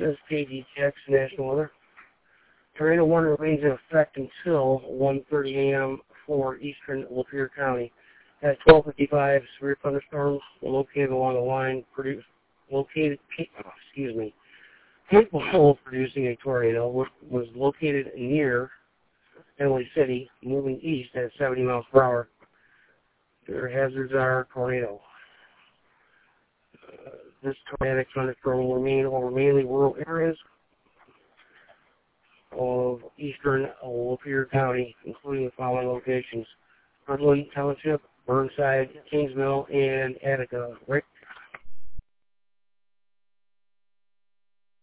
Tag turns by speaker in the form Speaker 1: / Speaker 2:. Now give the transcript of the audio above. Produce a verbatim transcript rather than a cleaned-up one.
Speaker 1: This is K D T X National Weather. Tornado one remains in effect until one thirty a m for eastern Lapeer County. At twelve fifty-five, severe thunderstorms were located along the line, produced, located, oh, excuse me, capable of producing a tornado, which was located near Emily City, moving east at seventy miles per hour. Their hazards are tornado. Uh, this tornadic thunderstorm will remain over mainly rural areas of eastern Lapeer County, including the following locations: Woodland Township, Burnside, Kingsville, and Attica. Rick?